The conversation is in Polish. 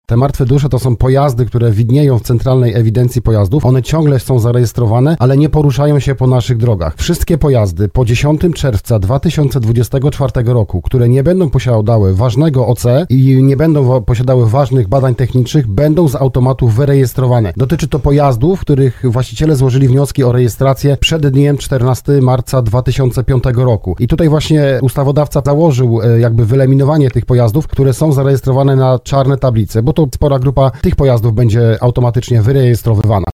Te martwe dusze to są pojazdy, które widnieją w Centralnej Ewidencji Pojazdów. One ciągle są zarejestrowane, ale nie poruszają się po naszych drogach. Wszystkie pojazdy po 10 czerwca 2024 roku, które nie będą posiadały ważnego OC i nie będą posiadały ważnych badań technicznych, będą z automatu wyrejestrowane. Dotyczy to pojazdów, których właściciele złożyli wnioski o rejestrację przed dniem 14 marca 2005 roku. I tutaj właśnie ustawodawca założył jakby wyeliminowanie tych pojazdów, które są zarejestrowane na czarne tablice, bo to spora grupa tych pojazdów będzie automatycznie wyrejestrowywana.